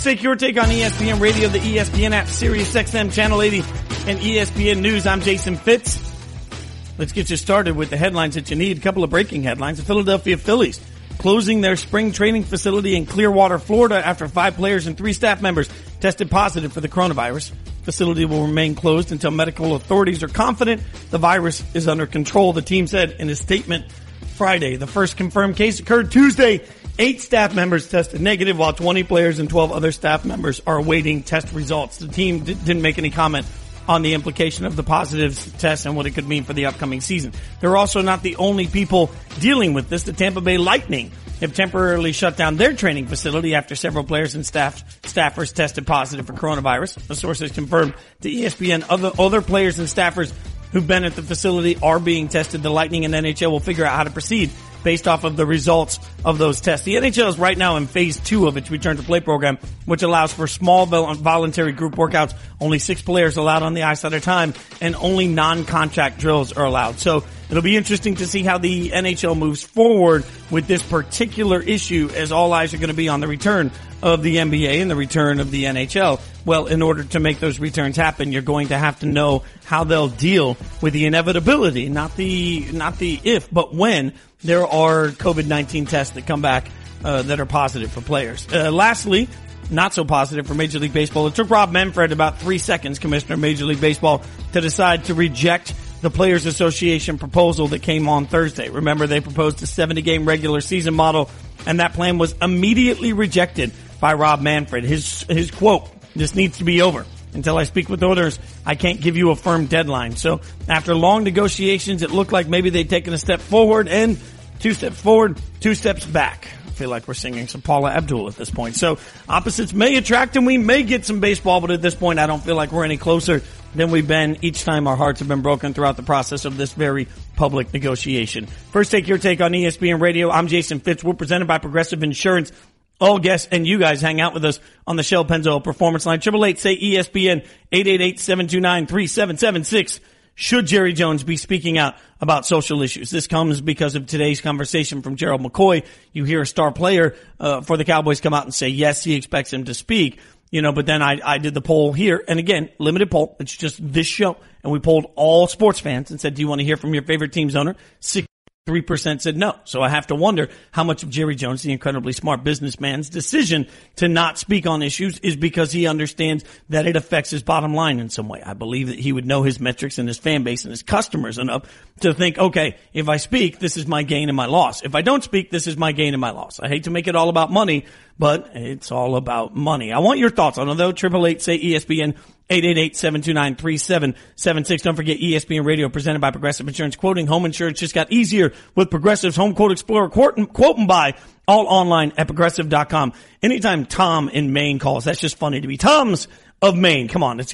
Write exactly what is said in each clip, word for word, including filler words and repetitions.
Take Your Take on E S P N Radio, the E S P N app, Sirius X M Channel eighty, and E S P N News. I'm Jason Fitz. Let's get you started with the headlines that you need. A couple of breaking headlines. The Philadelphia Phillies closing their spring training facility in Clearwater, Florida after five players and three staff members tested positive for the coronavirus. Facility will remain closed until medical authorities are confident the virus is under control, the team said in a statement Friday. The first confirmed case occurred Tuesday. Eight staff members tested negative, while twenty players and twelve other staff members are awaiting test results. The team d- didn't make any comment on the implication of the positive test and what it could mean for the upcoming season. They're also not the only people dealing with this. The Tampa Bay Lightning have temporarily shut down their training facility after several players and staff staffers tested positive for coronavirus. The sources confirmed to E S P N other other players and staffers who've been at the facility are being tested. The Lightning and N H L will figure out how to proceed based off of the results of those tests. The N H L is right now in phase two of its return to play program, which allows for small voluntary group workouts. Only six players allowed on the ice at a time, and only non-contact drills are allowed. So it'll be interesting to see how the N H L moves forward with this particular issue, as all eyes are going to be on the return of the N B A and the return of the N H L. Well, in order to make those returns happen, you're going to have to know how they'll deal with the inevitability, not the, not the if, but when there are COVID nineteen tests that come back, uh, that are positive for players. Uh, lastly, not so positive for Major League Baseball. It took Rob Manfred about three seconds, Commissioner of Major League Baseball, to decide to reject the Players Association proposal that came on Thursday. Remember, they proposed a seventy game regular season model, and that plan was immediately rejected by Rob Manfred. His, his quote, "This needs to be over. Until I speak with owners, I can't give you a firm deadline." So after long negotiations, it looked like maybe they'd taken a step forward and two steps forward, two steps back. I feel like we're singing some Paula Abdul at this point. So opposites may attract and we may get some baseball, but at this point I don't feel like we're any closer than we've been each time our hearts have been broken throughout the process of this very public negotiation. First, Take Your Take on E S P N Radio. I'm Jason Fitz. We're presented by Progressive Insurance. All guests and you guys hang out with us on the Shell Pennzoil Performance Line. Triple eight say E S P N, eight eight eight, seven two nine, three seven seven six. Should Jerry Jones be speaking out about social issues? This comes because of today's conversation from Gerald McCoy. You hear a star player uh, for the Cowboys come out and say, yes, he expects him to speak. You know, but then I, I did the poll here. And again, limited poll. It's just this show. And we polled all sports fans and said, do you want to hear from your favorite team's owner? sixty-three percent said no. So I have to wonder how much of Jerry Jones, the incredibly smart businessman's decision to not speak on issues is because he understands that it affects his bottom line in some way. I believe that he would know his metrics and his fan base and his customers enough to think, okay, if I speak, this is my gain and my loss. If I don't speak, this is my gain and my loss. I hate to make it all about money, but it's all about money. I want your thoughts on it, though. Triple eight say E S P N, eight eight eight, seven two nine, three seven seven six. Don't forget E S P N Radio, presented by Progressive Insurance. Quoting home insurance just got easier with Progressive's Home Quote Explorer. Quote, quote and buy all online at progressive dot com. Anytime Tom in Maine calls, that's just funny to me. Tom's of Maine. Come on. It's,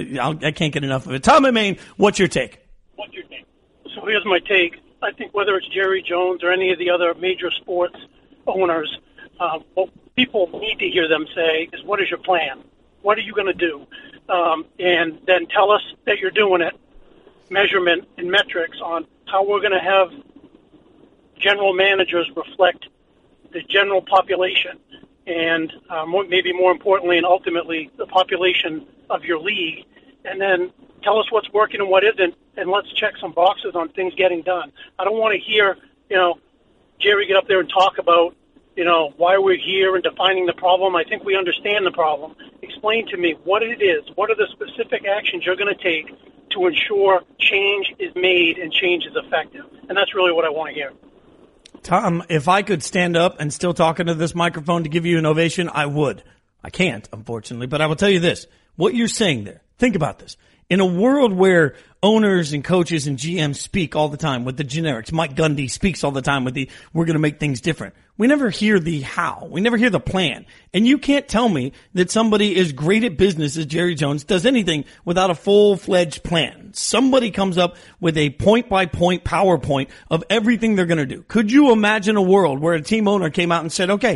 I can't get enough of it. Tom in Maine, what's your take? What's your take? So here's my take. I think whether it's Jerry Jones or any of the other major sports owners, uh, what people need to hear them say is, what is your plan? What are you going to do? Um, and then tell us that you're doing it, measurement and metrics on how we're going to have general managers reflect the general population and uh, more, maybe more importantly and ultimately the population of your league, and then tell us what's working and what isn't, and let's check some boxes on things getting done. I don't want to hear, you know, Jerry get up there and talk about, you know, why we're here and defining the problem. I think we understand the problem. Explain to me what it is. What are the specific actions you're going to take to ensure change is made and change is effective? And that's really what I want to hear. Tom, if I could stand up and still talk into this microphone to give you an ovation, I would. I can't, unfortunately, but I will tell you this. What you're saying there, think about this. In a world where owners and coaches and G Ms speak all the time with the generics, Mike Gundy speaks all the time with the, we're going to make things different. We never hear the how. We never hear the plan. And you can't tell me that somebody as great at business as Jerry Jones does anything without a full-fledged plan. Somebody comes up with a point-by-point PowerPoint of everything they're going to do. Could you imagine a world where a team owner came out and said, okay,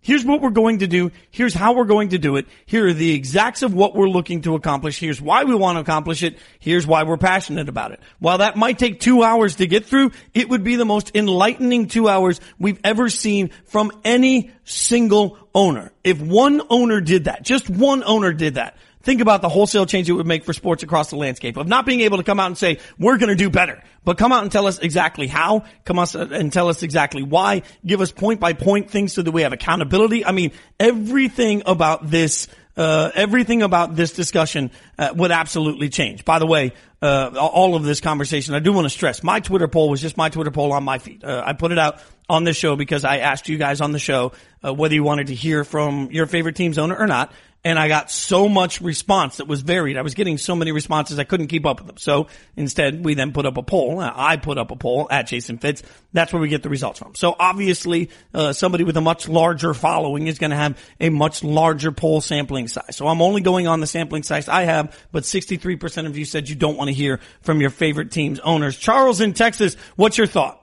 Here's what we're going to do. Here's how we're going to do it. Here are the exacts of what we're looking to accomplish. Here's why we want to accomplish it. Here's why we're passionate about it. While that might take two hours to get through, it would be the most enlightening two hours we've ever seen from any single owner. If one owner did that, just one owner did that, think about the wholesale change it would make for sports across the landscape of not being able to come out and say, we're going to do better, but come out and tell us exactly how, come us and tell us exactly why, give us point by point things so that we have accountability. I mean, everything about this, uh, everything about this discussion, uh, would absolutely change. By the way, uh, all of this conversation, I do want to stress, my Twitter poll was just my Twitter poll on my feed. Uh, I put it out on this show because I asked you guys on the show, uh, whether you wanted to hear from your favorite team's owner or not. And I got so much response that was varied. I was getting so many responses I couldn't keep up with them. So instead, we then put up a poll. I put up a poll at Jason Fitz. That's where we get the results from. So obviously, uh, somebody with a much larger following is going to have a much larger poll sampling size. So I'm only going on the sampling size I have, but sixty-three percent of you said you don't want to hear from your favorite team's owners. Charles in Texas, what's your thought?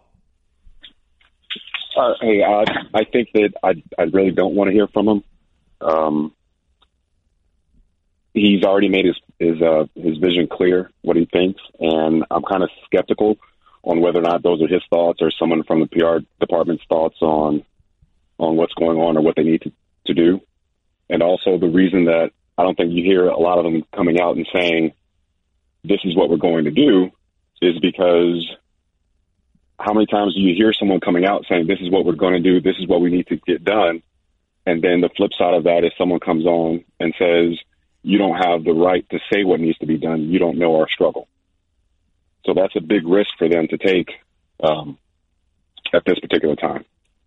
Uh, hey, uh, I think that I, I really don't want to hear from him. Um, He's already made his his uh, his vision clear, what he thinks, and I'm kind of skeptical on whether or not those are his thoughts or someone from the P R department's thoughts on on what's going on or what they need to, to do. And also the reason that I don't think you hear a lot of them coming out and saying, this is what we're going to do, is because how many times do you hear someone coming out saying, this is what we're going to do, this is what we need to get done, and then the flip side of that is someone comes on and says, you don't have the right to say what needs to be done. You don't know our struggle. So that's a big risk for them to take um, at this particular time.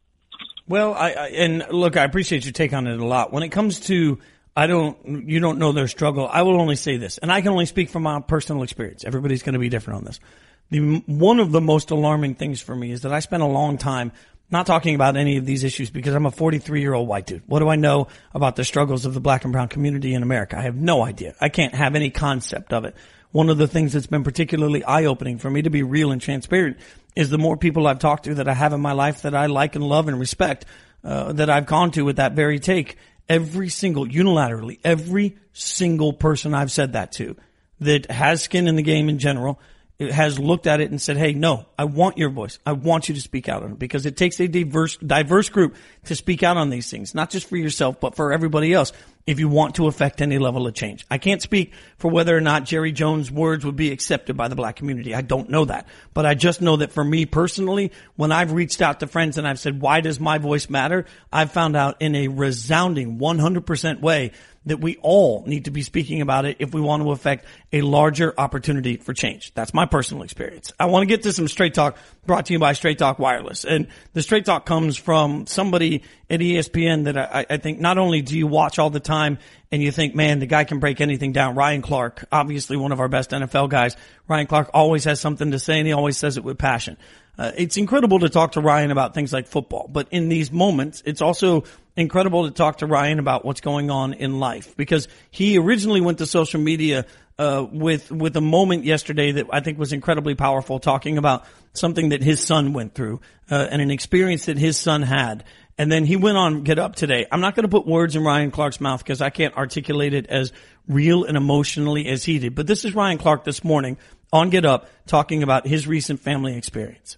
Well, I, I and look, I appreciate your take on it a lot. When it comes to, I don't, you don't know their struggle, I will only say this, and I can only speak from my personal experience. Everybody's going to be different on this. The, one of the most alarming things for me is that I spent a long time not talking about any of these issues because I'm a forty-three-year-old white dude. What do I know about the struggles of the black and brown community in America? I have no idea. I can't have any concept of it. One of the things that's been particularly eye-opening for me, to be real and transparent, is the more people I've talked to that I have in my life that I like and love and respect, uh, that I've gone to with that very take. Every single, unilaterally, every single person I've said that to that has skin in the game in general, it has looked at it and said, hey, no, I want your voice. I want you to speak out on it because it takes a diverse, diverse group to speak out on these things, not just for yourself, but for everybody else if you want to affect any level of change. I can't speak for whether or not Jerry Jones' words would be accepted by the black community. I don't know that. But I just know that for me personally, when I've reached out to friends and I've said, why does my voice matter? I've found out in a resounding one hundred percent way that we all need to be speaking about it if we want to affect a larger opportunity for change. That's my personal experience. I want to get to some Straight Talk brought to you by Straight Talk Wireless. And the Straight Talk comes from somebody at E S P N that I, I think not only do you watch all the time and you think, man, the guy can break anything down. Ryan Clark, obviously one of our best N F L guys. Ryan Clark always has something to say and he always says it with passion. Uh, it's incredible to talk to Ryan about things like football, but in these moments, it's also incredible to talk to Ryan about what's going on in life because he originally went to social media uh with with a moment yesterday that I think was incredibly powerful, talking about something that his son went through uh, and an experience that his son had. And then he went on Get Up today. I'm not going to put words in Ryan Clark's mouth because I can't articulate it as real and emotionally as he did. But this is Ryan Clark this morning on Get Up talking about his recent family experience.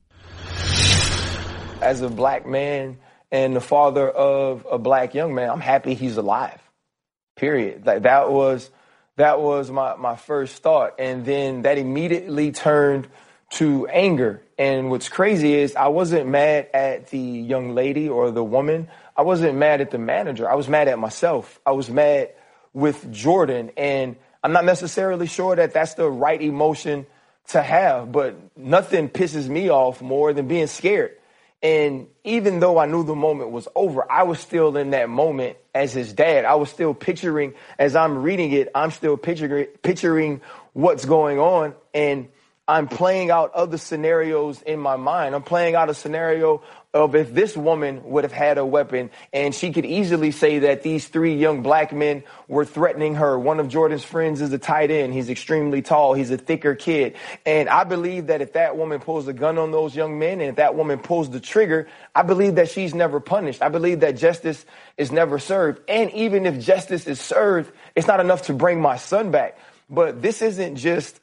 As a black man and the father of a black young man, I'm happy he's alive, period. Like that was, that was my, my first thought. And then that immediately turned to anger. And what's crazy is I wasn't mad at the young lady or the woman. I wasn't mad at the manager. I was mad at myself. I was mad with Jordan. And I'm not necessarily sure that that's the right emotion to have, but nothing pisses me off more than being scared. And even though I knew the moment was over, I was still in that moment as his dad. I was still picturing, as I'm reading it, I'm still picturing, picturing what's going on. And I'm playing out other scenarios in my mind. I'm playing out a scenario of if this woman would have had a weapon, and she could easily say that these three young black men were threatening her. One of Jordan's friends is a tight end. He's extremely tall. He's a thicker kid. And I believe that if that woman pulls a gun on those young men and if that woman pulls the trigger, I believe that she's never punished. I believe that justice is never served. And even if justice is served, it's not enough to bring my son back. But this isn't just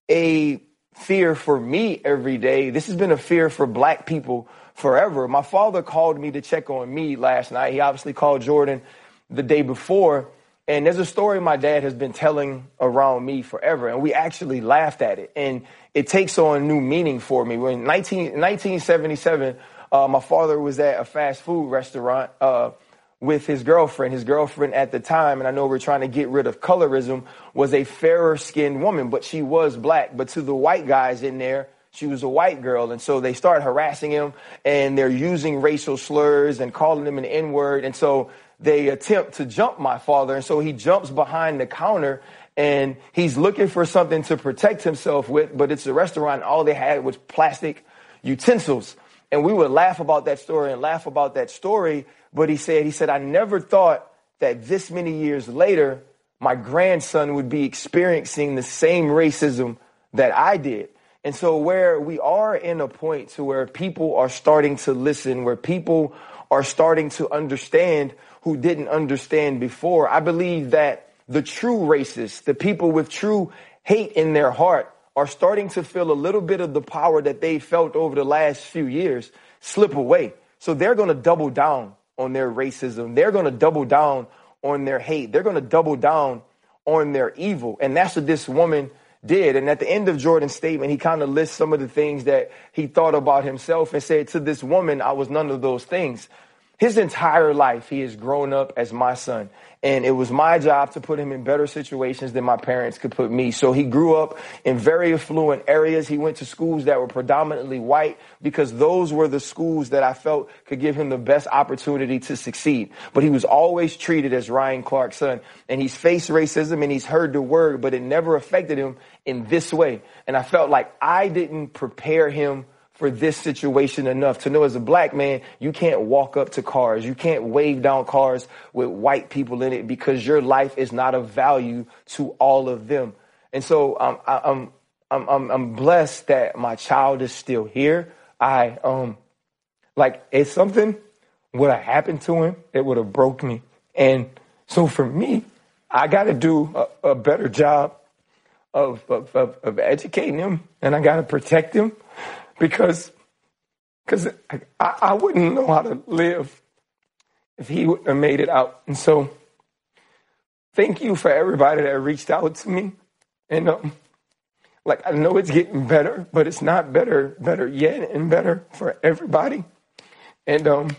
a fear for me every day. This has been a fear for black people forever. My father called me to check on me last night. He obviously called Jordan the day before. And there's a story my dad has been telling around me forever. And we actually laughed at it. And it takes on new meaning for me. When nineteen seventy-seven, uh, my father was at a fast food restaurant uh, with his girlfriend. His girlfriend at the time, and I know we're trying to get rid of colorism, was a fairer skinned woman, but she was black. But to the white guys in there, she was a white girl. And so they start harassing him, and they're using racial slurs and calling him an N-word. And so they attempt to jump my father. And so he jumps behind the counter, and he's looking for something to protect himself with. But it's a restaurant. All they had was plastic utensils. And we would laugh about that story and laugh about that story. But he said, he said, I never thought that this many years later, my grandson would be experiencing the same racism that I did. And so where we are in a point to where people are starting to listen, where people are starting to understand who didn't understand before, I believe that the true racists, the people with true hate in their heart, are starting to feel a little bit of the power that they felt over the last few years slip away. So they're going to double down on their racism. They're going to double down on their hate. They're going to double down on their evil. And that's what this woman did. And at the end of Jordan's statement, he kind of lists some of the things that he thought about himself and said, to this woman, I was none of those things. His entire life, he has grown up as my son. And it was my job to put him in better situations than my parents could put me. So he grew up in very affluent areas. He went to schools that were predominantly white because those were the schools that I felt could give him the best opportunity to succeed. But he was always treated as Ryan Clark's son. And he's faced racism and he's heard the word, but it never affected him in this way. And I felt like I didn't prepare him for this situation enough to know as a black man, you can't walk up to cars. You can't wave down cars with white people in it because your life is not of value to all of them. And so um, I, I'm, I'm, I'm, I'm blessed that my child is still here. I, um, like if something would have happened to him, it would have broke me. And so for me, I got to do a, a better job of, of, of, of educating him, and I got to protect him. Because because I, I wouldn't know how to live if he wouldn't have made it out. And so thank you for everybody that reached out to me. And um, like, I know it's getting better, but it's not better, better yet and better for everybody. And, um,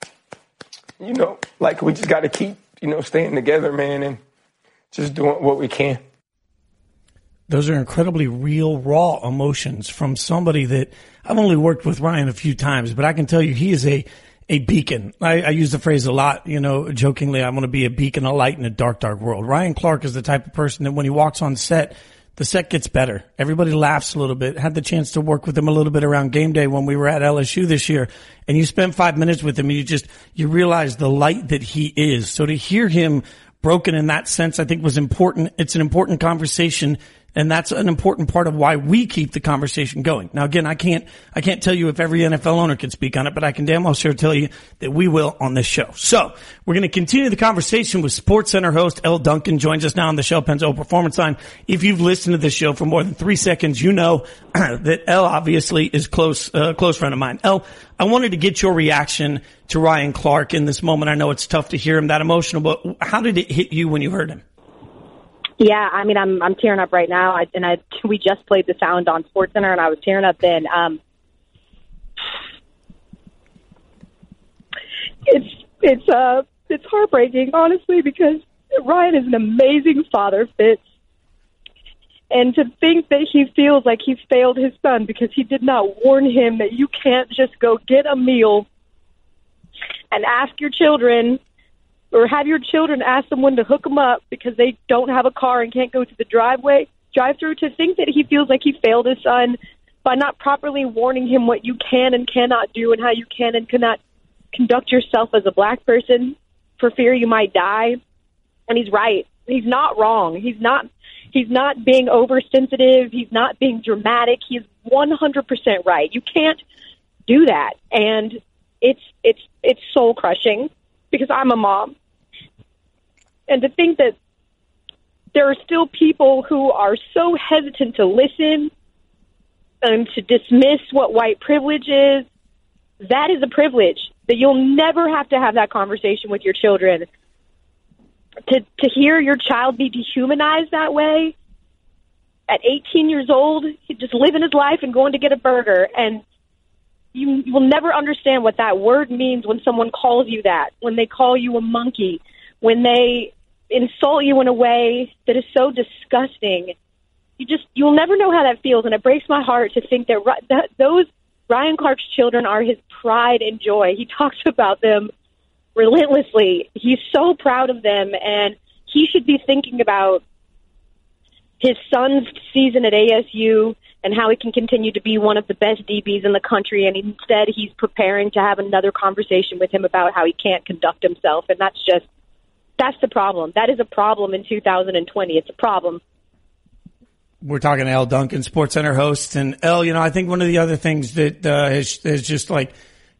you know, like we just got to keep, you know, staying together, man, and just doing what we can. Those are incredibly real, raw emotions from somebody that I've only worked with Ryan a few times, but I can tell you he is a, a beacon. I, I use the phrase a lot, you know, jokingly, I want to be a beacon of light in a dark, dark world. Ryan Clark is the type of person that when he walks on set, the set gets better. Everybody laughs a little bit. Had the chance to work with him a little bit around game day when we were at L S U this year, and you spent five minutes with him and you just, you realize the light that he is. So to hear him broken in that sense, I think was important. It's an important conversation. And that's an important part of why we keep the conversation going. Now, again, I can't, I can't tell you if every N F L owner can speak on it, but I can damn well sure tell you that we will on this show. So we're going to continue the conversation with SportsCenter host Elle Duncan. Joins us now on the Shell Pennzoil Performance Line. If you've listened to this show for more than three seconds, you know that Elle obviously is close, uh, close friend of mine. Elle, I wanted to get your reaction to Ryan Clark in this moment. I know it's tough to hear him that emotional, but how did it hit you when you heard him? Yeah, I mean, I'm I'm tearing up right now, I, and I we just played the sound on SportsCenter, and I was tearing up then. Um, it's it's uh it's heartbreaking, honestly, because Ryan is an amazing father, Fitz, and to think that he feels like he's failed his son because he did not warn him that you can't just go get a meal and ask your children. Or have your children ask someone to hook them up because they don't have a car and can't go to the driveway. drive-through, to think that he feels like he failed his son by not properly warning him what you can and cannot do and how you can and cannot conduct yourself as a black person for fear you might die. And he's right. He's not wrong. He's not he's not being oversensitive. He's not being dramatic. He's one hundred percent right. You can't do that. And it's it's it's soul crushing because I'm a mom. And to think that there are still people who are so hesitant to listen and to dismiss what white privilege is, that is a privilege that you'll never have to have that conversation with your children. To to hear your child be dehumanized that way at eighteen years old, just living his life and going to get a burger, and you, you will never understand what that word means when someone calls you that, when they call you a monkey, when they insult you in a way that is so disgusting. You just you'll never know how that feels, and it breaks my heart to think that, that those Ryan Clark's children are his pride and joy. He talks about them relentlessly. He's so proud of them, and he should be thinking about his son's season at A S U and how he can continue to be one of the best D Bs in the country, and instead he's preparing to have another conversation with him about how he can't conduct himself, and that's just, that's the problem. That is a problem in two thousand twenty. It's a problem. We're talking to Elle Duncan, SportsCenter host, and Elle, you know, I think one of the other things that uh, has, has just like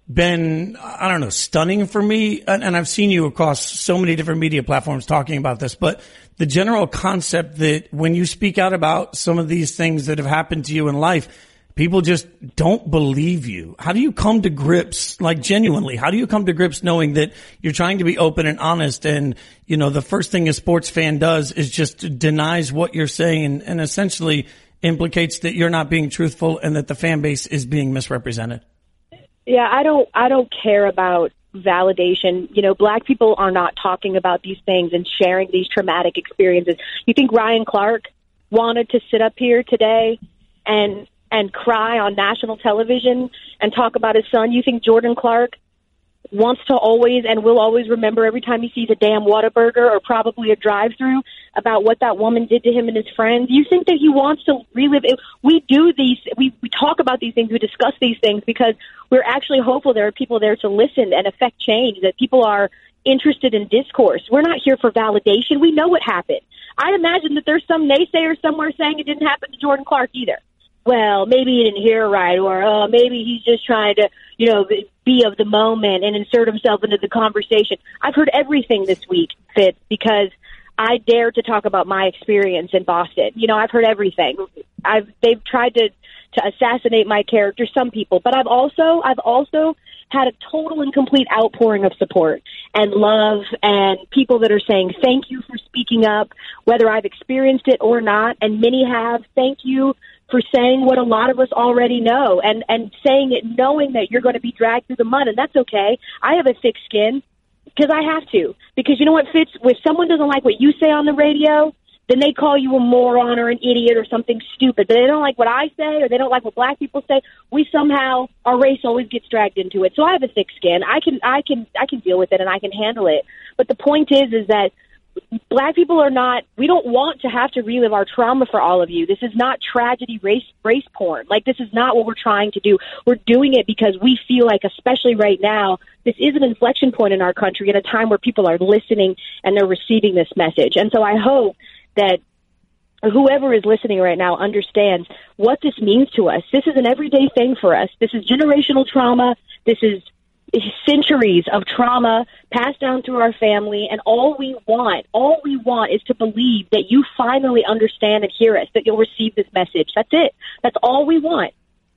been, I don't know, stunning for me, and, and I've seen you across so many different media platforms talking about this, but the general concept that when you speak out about some of these things that have happened to you in life, people just don't believe you. How do you come to grips, like genuinely, how do you come to grips knowing that you're trying to be open and honest, and, you know, the first thing a sports fan does is just denies what you're saying and, and essentially implicates that you're not being truthful and that the fan base is being misrepresented? Yeah, I don't I don't care about validation. You know, black people are not talking about these things and sharing these traumatic experiences. You think Ryan Clark wanted to sit up here today and and cry on national television and talk about his son? You think Jordan Clark wants to always and will always remember every time he sees a damn Whataburger or probably a drive-through about what that woman did to him and his friends? You think that he wants to relive it? We do these, we, we talk about these things, we discuss these things because we're actually hopeful there are people there to listen and affect change, that people are interested in discourse. We're not here for validation. We know what happened. I imagine that there's some naysayer somewhere saying it didn't happen to Jordan Clark either. Well, maybe he didn't hear right, or uh, maybe he's just trying to, you know, be of the moment and insert himself into the conversation. I've heard everything this week, Fitz, because I dare to talk about my experience in Boston. You know, I've heard everything. I've they've tried to to assassinate my character, some people, but I've also I've also had a total and complete outpouring of support and love, and people that are saying thank you for speaking up, whether I've experienced it or not, and many have. Thank you for saying what a lot of us already know, and, and saying it knowing that you're going to be dragged through the mud, and that's okay. I have a thick skin because I have to. Because you know what, Fitz? If someone doesn't like what you say on the radio, then they call you a moron or an idiot or something stupid. But they don't like what I say, or they don't like what black people say. We somehow, our race always gets dragged into it. So I have a thick skin. I can, I can, I can deal with it, and I can handle it. But the point is, is that black people are not, we don't want to have to relive our trauma for all of you. This is not tragedy race race porn. Like, this is not what we're trying to do. We're doing it because we feel like, especially right now, this is an inflection point in our country at a time where people are listening and they're receiving this message. And so I hope that whoever is listening right now understands what this means to us. This is an everyday thing for us. This is generational trauma. This is centuries of trauma passed down through our family, and all we want, all we want is to believe that you finally understand and hear us, that you'll receive this message. That's it. That's all we want.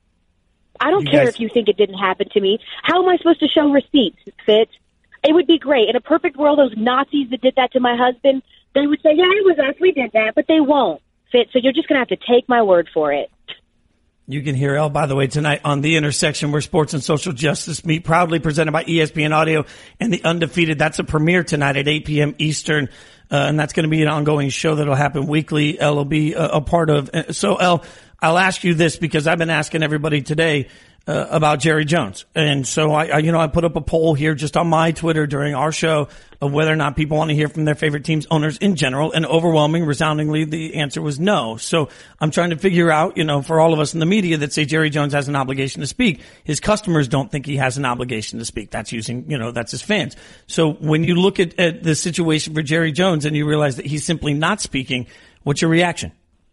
I don't you care guys- if you think it didn't happen to me. How am I supposed to show receipts, Fitz? It would be great. In a perfect world, those Nazis that did that to my husband, they would say, yeah, it was us, we did that, but they won't, Fitz. So you're just going to have to take my word for it. You can hear Elle, by the way, tonight on The Intersection, where sports and social justice meet, proudly presented by E S P N Audio and The Undefeated. That's a premiere tonight at eight p.m. Eastern, uh, and that's going to be an ongoing show that'll happen weekly. Elle will be a, a part of. So, Elle, I'll ask you this because I've been asking everybody today, uh, about Jerry Jones. And so I, I, you know, I put up a poll here just on my Twitter during our show of whether or not people want to hear from their favorite team's owners in general, and overwhelming, resoundingly, the answer was no. So I'm trying to figure out, you know, for all of us in the media that say Jerry Jones has an obligation to speak, his customers don't think he has an obligation to speak. That's using, you know, that's his fans. So when you look at, at the situation for Jerry Jones and you realize that he's simply not speaking, what's your reaction?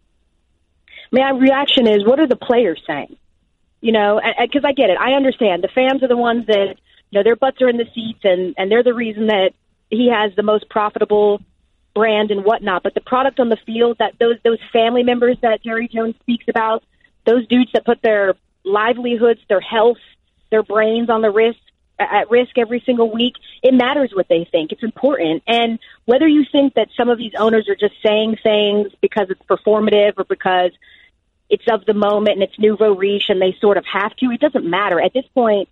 My reaction is, what are the players saying? You know, because I get it. I understand. The fans are the ones that, you know, their butts are in the seats, and, and they're the reason that he has the most profitable brand and whatnot. But the product on the field, that those those family members that Jerry Jones speaks about, those dudes that put their livelihoods, their health, their brains on the risk at risk every single week, it matters what they think. It's important. And whether you think that some of these owners are just saying things because it's performative or because it's of the moment and it's nouveau riche and they sort of have to, it doesn't matter. At this point,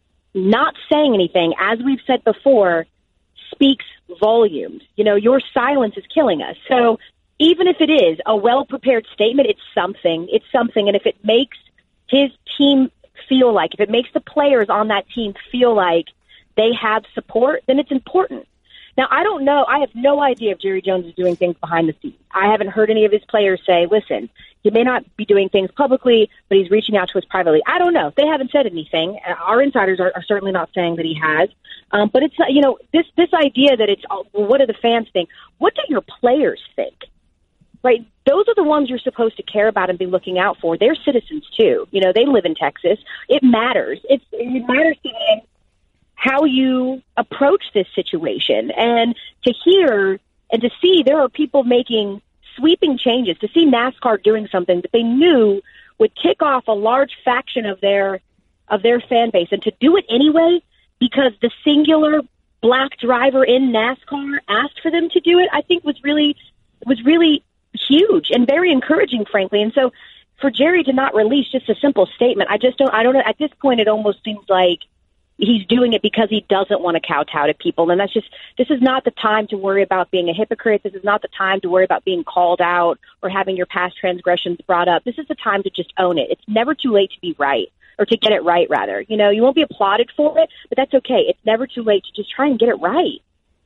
not saying anything, as we've said before, speaks volumes. You know, your silence is killing us. So even if it is a well-prepared statement, it's something. It's something. And if it makes his team feel like, if it makes the players on that team feel like they have support, then it's important. Now, I don't know. I have no idea if Jerry Jones is doing things behind the scenes. I haven't heard any of his players say, listen, he may not be doing things publicly, but he's reaching out to us privately. I don't know. They haven't said anything. Our insiders are, are certainly not saying that he has. Um, but it's, you know, this, this idea that it's, well, what do the fans think? What do your players think? Right? Those are the ones you're supposed to care about and be looking out for. They're citizens, too. You know, they live in Texas. It matters. It's, it matters to them how you approach this situation. And to hear and to see there are people making sweeping changes, to see NASCAR doing something that they knew would kick off a large faction of their of their fan base, and to do it anyway because the singular black driver in NASCAR asked for them to do it, I think was really was really huge and very encouraging, frankly. And so for Jerry to not release just a simple statement, I just don't I don't know. At this point, it almost seems like he's doing it because he doesn't want to kowtow to people. And that's just, this is not the time to worry about being a hypocrite. This is not the time to worry about being called out or having your past transgressions brought up. This is the time to just own it. It's never too late to be right, or to get it right, rather. You know, you won't be applauded for it, but that's okay. It's never too late to just try and get it right.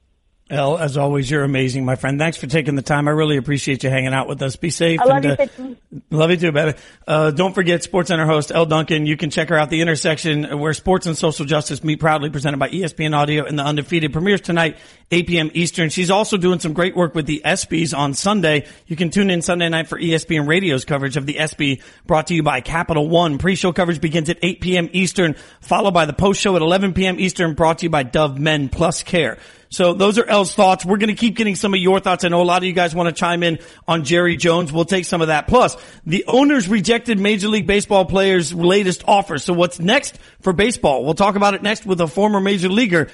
Elle, as always, you're amazing, my friend. Thanks for taking the time. I really appreciate you hanging out with us. Be safe. I love and, you, uh, Love you too, baby. Uh, don't forget SportsCenter host Elle Duncan. You can check her out, The Intersection, where sports and social justice meet, proudly presented by E S P N Audio and The Undefeated, premieres tonight, eight p.m. Eastern. She's also doing some great work with the ESPYs on Sunday. You can tune in Sunday night for E S P N Radio's coverage of the ESPY, brought to you by Capital One. Pre-show coverage begins at eight p.m. Eastern, followed by the post-show at eleven p.m. Eastern, brought to you by Dove Men Plus Care. So those are Elle's thoughts. We're going to keep getting some of your thoughts. I know a lot of you guys want to chime in on Jerry Jones. We'll take some of that. Plus, the owners rejected Major League Baseball players' latest offer. So what's next for baseball? We'll talk about it next with a former major leaguer.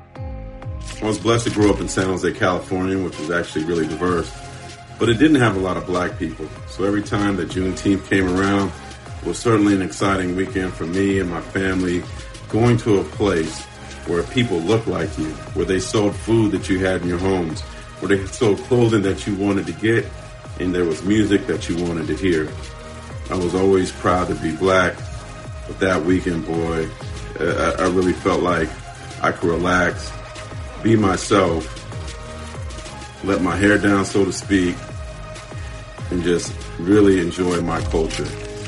I was blessed to grow up in San Jose, California, which was actually really diverse. But it didn't have a lot of black people. So every time that Juneteenth came around, it was certainly an exciting weekend for me and my family, going to a place where people look like you, where they sold food that you had in your homes, where they sold clothing that you wanted to get, and there was music that you wanted to hear. I was always proud to be black, but that weekend, boy, I, I really felt like I could relax, be myself, let my hair down, so to speak, and just really enjoy my culture.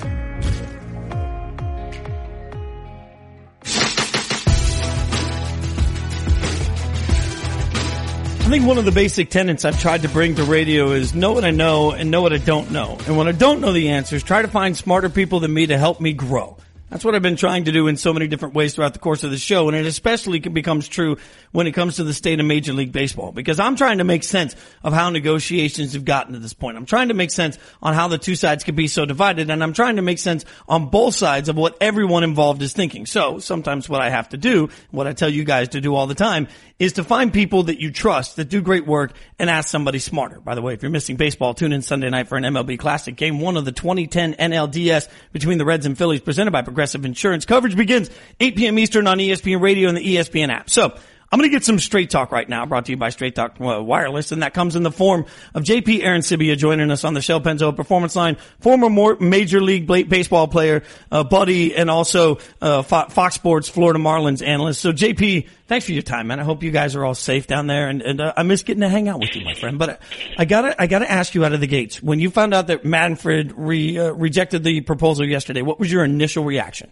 I think one of the basic tenets I've tried to bring to radio is know what I know and know what I don't know. And when I don't know the answers, try to find smarter people than me to help me grow. That's what I've been trying to do in so many different ways throughout the course of the show, and it especially becomes true when it comes to the state of Major League Baseball, because I'm trying to make sense of how negotiations have gotten to this point. I'm trying to make sense on how the two sides could be so divided, and I'm trying to make sense on both sides of what everyone involved is thinking. So sometimes what I have to do, what I tell you guys to do all the time, is to find people that you trust, that do great work, and ask somebody smarter. By the way, if you're missing baseball, tune in Sunday night for an M L B Classic, game one of the twenty ten N L D S between the Reds and Phillies, presented by Progressive Insurance. Coverage begins eight p.m. Eastern on E S P N Radio and the E S P N app. So I'm going to get some Straight Talk right now, brought to you by Straight Talk uh, Wireless, and that comes in the form of J P Arencibia joining us on the Shell Penzo Performance Line, former more Major League Baseball player, uh, buddy, and also uh, Fox Sports Florida Marlins analyst. So, J P, thanks for your time, man. I hope you guys are all safe down there, and, and uh, I miss getting to hang out with you, my friend. But I gotta, I gotta ask you out of the gates, when you found out that Manfred re, uh, rejected the proposal yesterday, what was your initial reaction?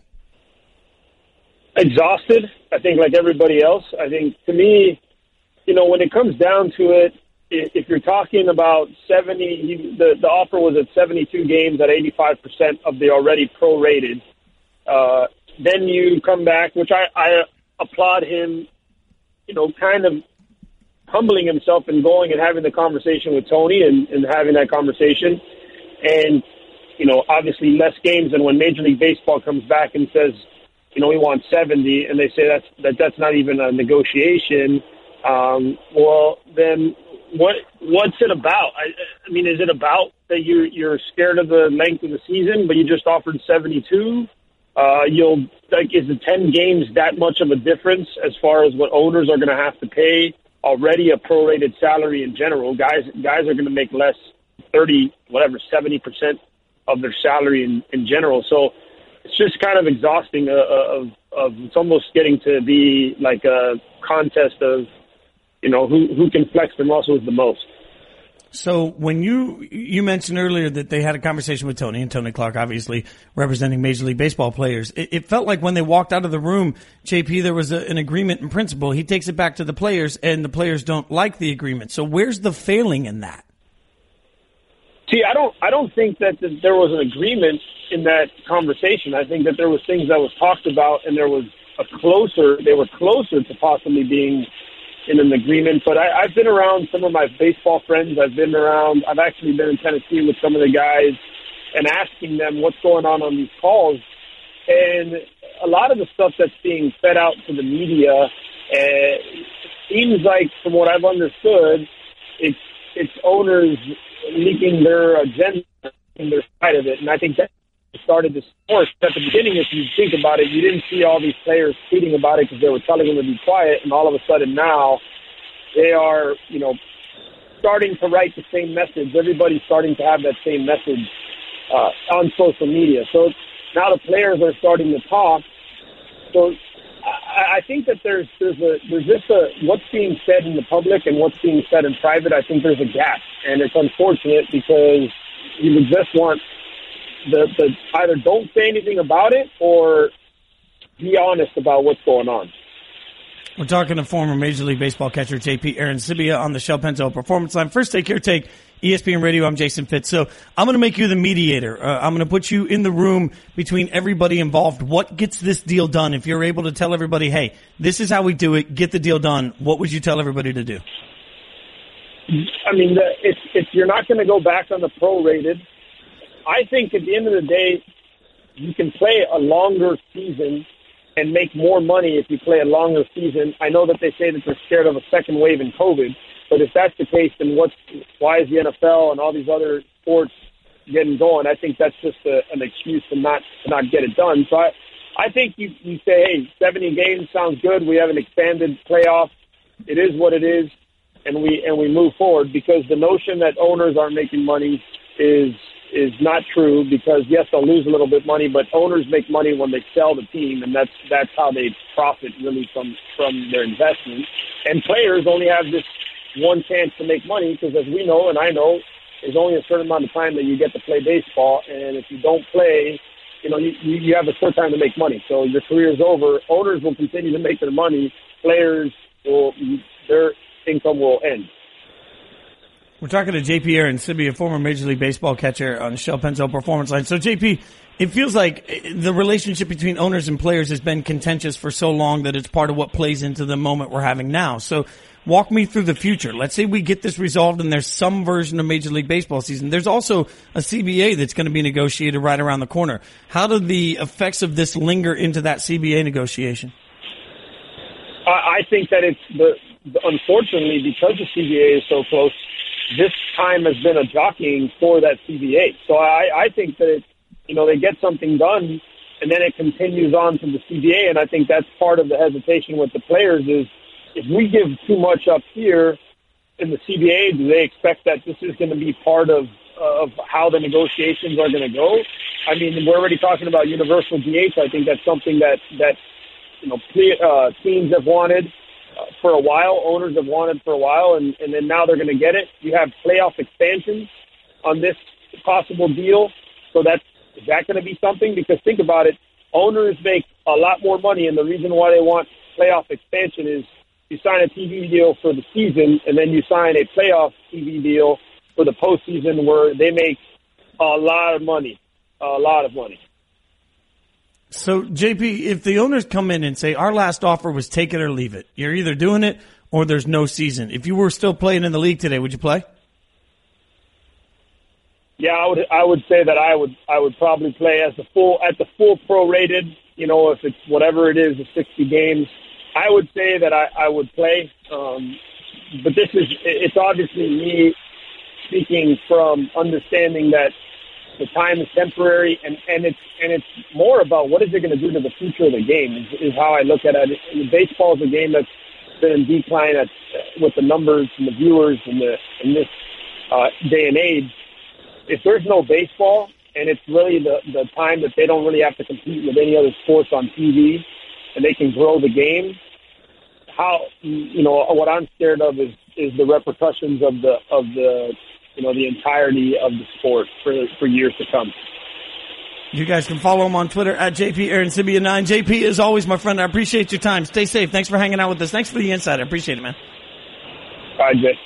Exhausted, I think, like everybody else. I think, to me, you know, when it comes down to it, if you're talking about seventy, the, the offer was at seventy-two games at eighty-five percent of the already prorated. Uh, then you come back, which I, I applaud him, you know, kind of humbling himself and going and having the conversation with Tony and, and having that conversation. And, you know, obviously less games than when Major League Baseball comes back and says, you know, we want seventy, and they say that's that that's not even a negotiation. Um, well, then what what's it about? I, I mean, is it about that you're you're scared of the length of the season, but you just offered seventy-two? Uh, you'll like, is the ten games that much of a difference as far as what owners are going to have to pay? Already a prorated salary in general, guys guys are going to make less, thirty, whatever, seventy percent of their salary in, in general. So it's just kind of exhausting. Uh, of, of it's almost getting to be like a contest of, you know, who who can flex their muscles the most. So when you you mentioned earlier that they had a conversation with Tony, and Tony Clark obviously representing Major League Baseball players, it, it felt like when they walked out of the room, J P, there was a, an agreement in principle. He takes it back to the players, and the players don't like the agreement. So where's the failing in that? See, I don't I don't think that there was an agreement in that conversation. I think that there was things that was talked about, and there was a closer, they were closer to possibly being in an agreement. But I, I've been around some of my baseball friends. I've been around, I've actually been in Tennessee with some of the guys and asking them what's going on on these calls. And a lot of the stuff that's being fed out to the media, uh, seems like, from what I've understood, it's, it's owners leaking their agenda in their side of it. And I think that started to force. At the beginning, if you think about it, you didn't see all these players tweeting about it because they were telling them to be quiet, and all of a sudden now they are, you know, starting to write the same message. Everybody's starting to have that same message uh, on social media. So now the players are starting to talk. So I, I think that there's there's a there's just a what's being said in the public and what's being said in private. I think there's a gap, and it's unfortunate because you would just want the, the either don't say anything about it or be honest about what's going on. We're talking to former Major League Baseball catcher J P Arencibia on the Shell Penzo Performance Line. First Take, Your Take, E S P N Radio. I'm Jason Fitz. So I'm going to make you the mediator. Uh, I'm going to put you in the room between everybody involved. What gets this deal done? If you're able to tell everybody, hey, this is how we do it, get the deal done, what would you tell everybody to do? I mean, the, if, if you're not going to go back on the prorated, I think at the end of the day, you can play a longer season and make more money if you play a longer season. I know that they say that they're scared of a second wave in COVID, but if that's the case, then what's, why is the N F L and all these other sports getting going? I think that's just a, an excuse to not to not get it done. So I, I think you, you say, hey, seventy games sounds good. We have an expanded playoff. It is what it is, and we and we move forward, because the notion that owners aren't making money is is not true, because yes, they'll lose a little bit of money, but owners make money when they sell the team, and that's that's how they profit really from from their investment. And players only have this one chance to make money, because as we know and I know, there's only a certain amount of time that you get to play baseball, and if you don't play, you know, you, you have a short time to make money. So your career's over. Owners will continue to make their money. Players will, their income will end. We're talking to J P Arencibia, former Major League Baseball catcher on the Shell Penzo Performance Line. So, J P, it feels like the relationship between owners and players has been contentious for so long that it's part of what plays into the moment we're having now. So, walk me through the future. Let's say we get this resolved and there's some version of Major League Baseball season. There's also a C B A that's going to be negotiated right around the corner. How do the effects of this linger into that C B A negotiation? I think that it's the, the unfortunately, because the C B A is so close, this time has been a jockeying for that C B A. So I, I think that, it, you know, they get something done and then it continues on to the C B A. And I think that's part of the hesitation with the players is, if we give too much up here in the C B A, do they expect that this is going to be part of of how the negotiations are going to go? I mean, we're already talking about universal D H. I think that's something that that you know uh, teams have wanted uh, for a while, owners have wanted for a while, and, and then now they're going to get it. You have playoff expansions on this possible deal, so that's is that going to be something? Because think about it, owners make a lot more money, and the reason why they want playoff expansion is you sign a T V deal for the season, and then you sign a playoff T V deal for the postseason where they make a lot of money, a lot of money. So, J P, if the owners come in and say, our last offer was take it or leave it, you're either doing it or there's no season. If you were still playing in the league today, would you play? Yeah, I would. I would say that I would. I would probably play as the full at the full prorated. You know, if it's whatever it is, the sixty games. I would say that I, I would play. Um, but this is. It's obviously me speaking from understanding that the time is temporary, and, and it's and it's more about what is it going to do to the future of the game. Is, is how I look at it. Baseball is a game that's been in decline at, with the numbers and the viewers in the in this uh, day and age. If there's no baseball, and it's really the, the time that they don't really have to compete with any other sports on T V, and they can grow the game, how, you know, what I'm scared of is, is the repercussions of the, of the, you know, the entirety of the sport for, for years to come. You guys can follow him on Twitter at J P Arencibia nine. J P, as always, my friend, I appreciate your time. Stay safe. Thanks for hanging out with us. Thanks for the insight. I appreciate it, man. All right, Jay.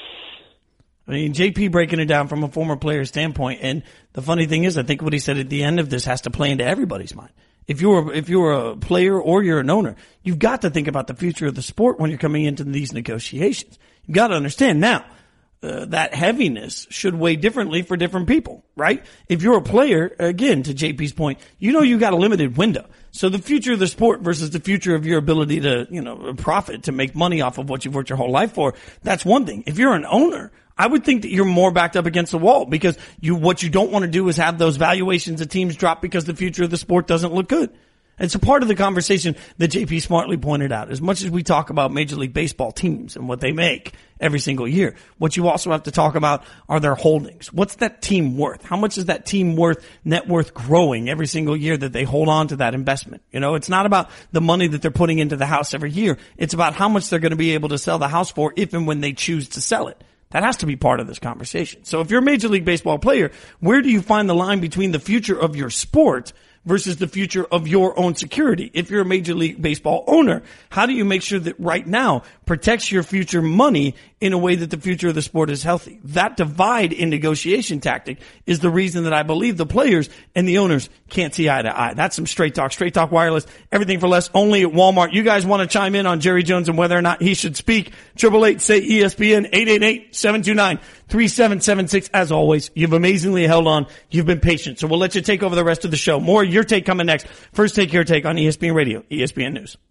I mean, J P breaking it down from a former player standpoint. And the funny thing is, I think what he said at the end of this has to play into everybody's mind. If you're, if you're a player or you're an owner, you've got to think about the future of the sport when you're coming into these negotiations. You've got to understand now, uh, that heaviness should weigh differently for different people, right? If you're a player, again, to J P's point, you know you got a limited window. So the future of the sport versus the future of your ability to, you know, profit, to make money off of what you've worked your whole life for, that's one thing. If you're an owner, I would think that you're more backed up against the wall because you, what you don't want to do is have those valuations of teams drop because the future of the sport doesn't look good. It's a part of the conversation that J P smartly pointed out. As much as we talk about Major League Baseball teams and what they make every single year, what you also have to talk about are their holdings. What's that team worth? How much is that team worth, net worth growing every single year that they hold on to that investment? You know, it's not about the money that they're putting into the house every year. It's about how much they're going to be able to sell the house for if and when they choose to sell it. That has to be part of this conversation. So if you're a Major League Baseball player, where do you find the line between the future of your sport versus the future of your own security? If you're a Major League Baseball owner, how do you make sure that right now protects your future money in a way that the future of the sport is healthy? That divide in negotiation tactic is the reason that I believe the players and the owners can't see eye to eye. That's some Straight Talk. Straight Talk Wireless, everything for less, only at Walmart. You guys want to chime in on Jerry Jones and whether or not he should speak? Triple eight say E S P N, eight eight eight, seven two nine, three seven seven six. As always, you've amazingly held on. You've been patient. So we'll let you take over the rest of the show. More your take coming next. First take, your take on E S P N Radio, E S P N News.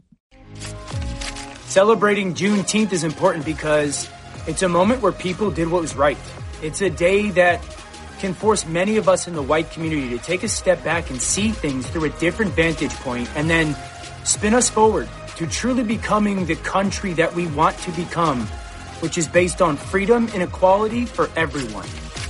Celebrating Juneteenth is important because it's a moment where people did what was right. It's a day that can force many of us in the white community to take a step back and see things through a different vantage point and then spin us forward to truly becoming the country that we want to become, which is based on freedom and equality for everyone.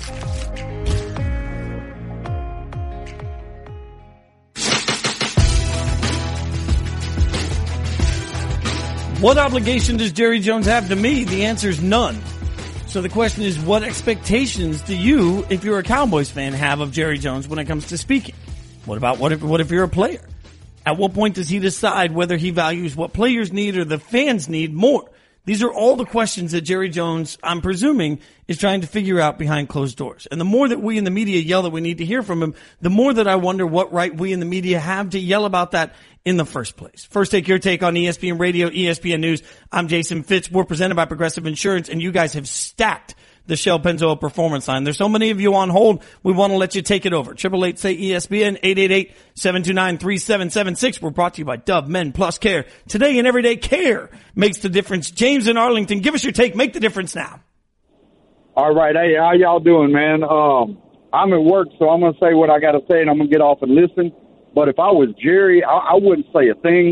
What obligation does Jerry Jones have to me? The answer is none. So the question is, what expectations do you, if you're a Cowboys fan, have of Jerry Jones when it comes to speaking? What about what if, what if you're a player? At what point does he decide whether he values what players need or the fans need more? These are all the questions that Jerry Jones, I'm presuming, is trying to figure out behind closed doors. And the more that we in the media yell that we need to hear from him, the more that I wonder what right we in the media have to yell about that in the first place. First take, your take on E S P N Radio, E S P N News. I'm Jason Fitz. We're presented by Progressive Insurance, and you guys have stacked the Shell Pennzoil Performance Line. There's so many of you on hold, we want to let you take it over. Triple eight say E S P N, eight eight eight, seven two nine, three seven seven six. We're brought to you by Dove Men Plus Care. Today and everyday care makes the difference. James in Arlington, give us your take. Make the difference now. All right. Hey, how y'all doing, man? Um, I'm at work, so I'm going to say what I got to say, and I'm going to get off and listen. But if I was Jerry, I, I wouldn't say a thing.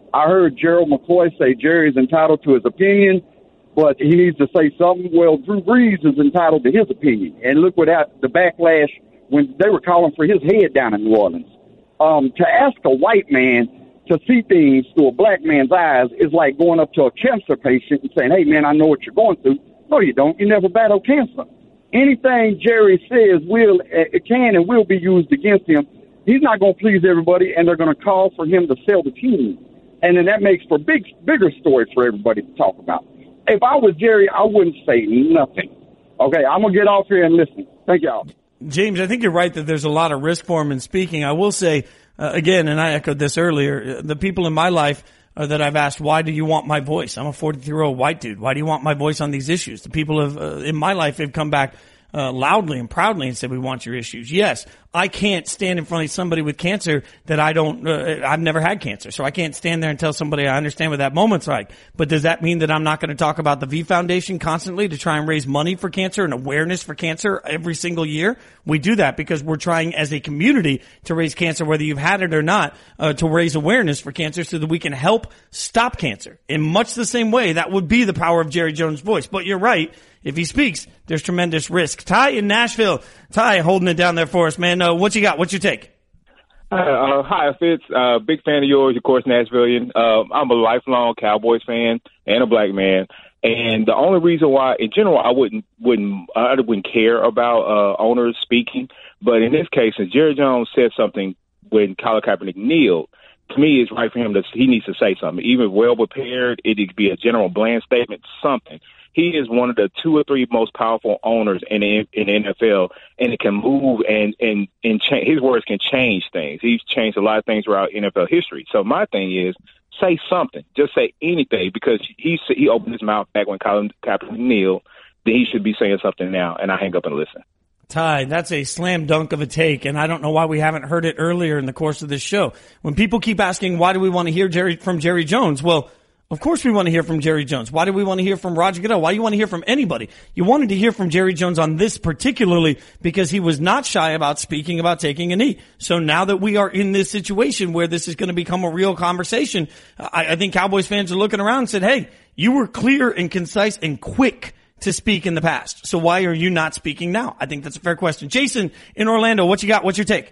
I heard Gerald McCoy say Jerry's entitled to his opinion, but he needs to say something. Well, Drew Brees is entitled to his opinion. And look what that, the backlash when they were calling for his head down in New Orleans. Um, to ask a white man to see things through a black man's eyes is like going up to a cancer patient and saying, hey, man, I know what you're going through. No, you don't. You never battled cancer. Anything Jerry says will, uh, can and will be used against him. He's not going to please everybody, and they're going to call for him to sell the team. And then that makes for big, bigger stories for everybody to talk about. If I was Jerry, I wouldn't say nothing. Okay, I'm going to get off here and listen. Thank y'all. James, I think you're right that there's a lot of risk for him in speaking. I will say, uh, again, and I echoed this earlier, the people in my life uh, that I've asked, why do you want my voice? I'm a forty-three-year-old white dude. Why do you want my voice on these issues? The people have, uh, in my life have come back Uh, loudly and proudly and said, we want your issues. Yes, I can't stand in front of somebody with cancer that I don't, uh, I've never had cancer. So I can't stand there and tell somebody I understand what that moment's like. But does that mean that I'm not going to talk about the V Foundation constantly to try and raise money for cancer and awareness for cancer every single year? We do that because we're trying as a community to raise cancer, whether you've had it or not, uh, to raise awareness for cancer so that we can help stop cancer. In much the same way, that would be the power of Jerry Jones' voice. But you're right. If he speaks, there's tremendous risk. Ty in Nashville. Ty, holding it down there for us, man. Uh, what you got? What's your take? Uh, uh, hi, Fitz. Uh, big fan of yours, of course, Nashvilleian. Uh, I'm a lifelong Cowboys fan and a black man. And the only reason why, in general, I wouldn't wouldn't I wouldn't care about uh, owners speaking, but in this case, since Jerry Jones said something when Colin Kaepernick kneeled, to me, it's right for him to he needs to say something, even well prepared. It could be a general bland statement, something. He is one of the two or three most powerful owners in the, in the N F L, and it can move and and and cha- his words can change things. He's changed a lot of things throughout N F L history. So my thing is, say something, just say anything, because he he opened his mouth back when Colin Kaepernick kneeled. Then he should be saying something now. And I hang up and listen. Ty, that's a slam dunk of a take, and I don't know why we haven't heard it earlier in the course of this show. When people keep asking, why do we want to hear Jerry from Jerry Jones? Well, of course we want to hear from Jerry Jones. Why do we want to hear from Roger Goodell? Why do you want to hear from anybody? You wanted to hear from Jerry Jones on this particularly because he was not shy about speaking about taking a knee. So now that we are in this situation where this is going to become a real conversation, I, I think Cowboys fans are looking around and said, hey, you were clear and concise and quick to speak in the past. So why are you not speaking now? I think that's a fair question. Jason in Orlando, what you got? What's your take?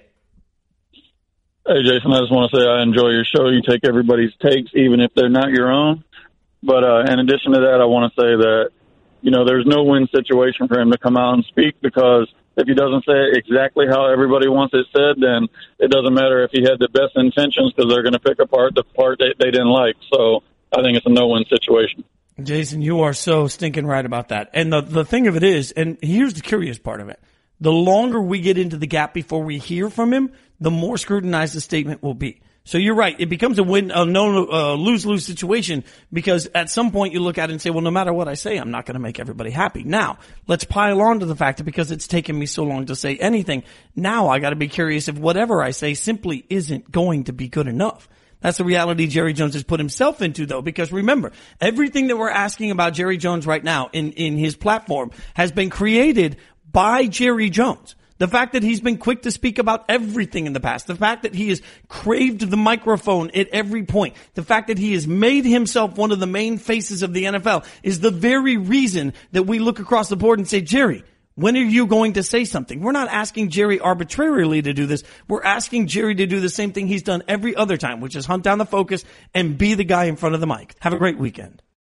Hey, Jason, I just want to say I enjoy your show. You take everybody's takes, even if they're not your own. But uh, in addition to that, I want to say that, you know, there's no win situation for him to come out and speak, because if he doesn't say it exactly how everybody wants it said, then it doesn't matter if he had the best intentions, because they're going to pick apart the part they, they didn't like. So I think it's a no-win situation. Jason, you are so stinking right about that. And the, the thing of it is, and here's the curious part of it, the longer we get into the gap before we hear from him, the more scrutinized the statement will be. So you're right. It becomes a win, a no, uh, lose-lose situation, because at some point you look at it and say, well, no matter what I say, I'm not going to make everybody happy. Now, let's pile on to the fact that because it's taken me so long to say anything, now I got to be curious if whatever I say simply isn't going to be good enough. That's the reality Jerry Jones has put himself into, though, because remember, everything that we're asking about Jerry Jones right now in, in his platform has been created by Jerry Jones. The fact that he's been quick to speak about everything in the past, the fact that he has craved the microphone at every point, the fact that he has made himself one of the main faces of the N F L is the very reason that we look across the board and say, Jerry, when are you going to say something? We're not asking Jerry arbitrarily to do this. We're asking Jerry to do the same thing he's done every other time, which is hunt down the focus and be the guy in front of the mic. Have a great weekend.